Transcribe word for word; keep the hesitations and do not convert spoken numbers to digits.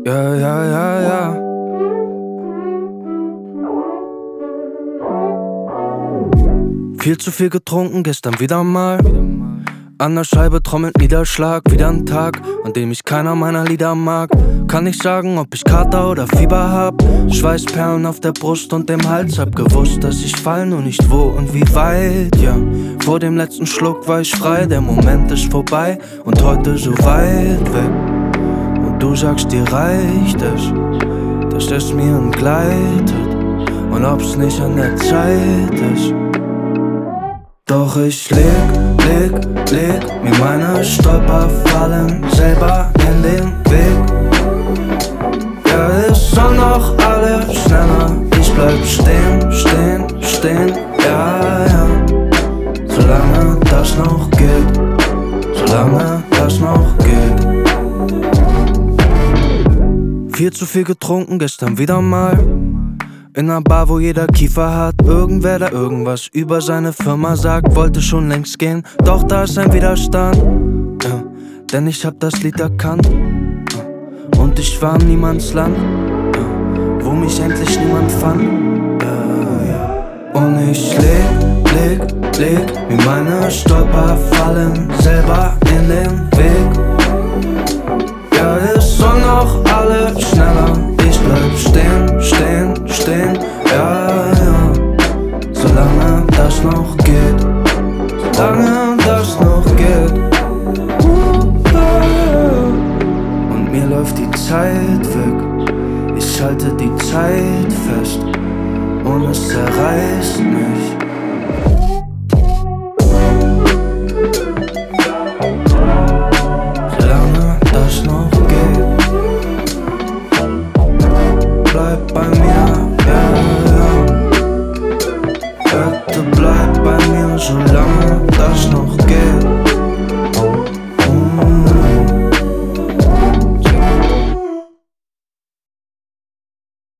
Ja, ja, ja, ja. Viel zu viel getrunken, gestern wieder mal. An der Scheibe trommelt Niederschlag. Wieder ein Tag, an dem ich keiner meiner Lieder mag. Kann nicht sagen, ob ich Kater oder Fieber hab. Schweißperlen auf der Brust und dem Hals. Hab gewusst, dass ich fall, nur nicht wo und wie weit, ja. Vor dem letzten Schluck war ich frei. Der Moment ist vorbei und heute so weit weg. Und du sagst, dir reicht es, dass es mir entgleitet. Und ob's nicht an der Zeit ist. Doch ich leg, leg, leg mir meine Stolperfallen selber in den Weg. Ja, es soll noch alles schneller. Ich bleib stehen, stehen, stehen. Ja, ja. Solange das noch geht, solange das noch geht. Viel zu viel getrunken, gestern wieder mal. In ner Bar, wo jeder Kiefer hat. Irgendwer, der irgendwas über seine Firma sagt. Wollte schon längst gehen, doch da ist ein Widerstand, ja, denn ich hab das Lied erkannt, ja, und ich war in niemands Land, ja, wo mich endlich niemand fand, ja, ja. Und ich leg, leg, leg mir meine Stolperfallen selber in den Weg. Ja, es soll noch alles schneller. Ich bleib stehen, stehen, stehen, ja, ja. Solange das noch geht, solange das noch geht. Und mir läuft die Zeit weg. Ich halte die Zeit fest und es zerreißt mich. Solange das noch geht. Bleib bei mir, ja, ja. Bitte bleib bei mir, solange das noch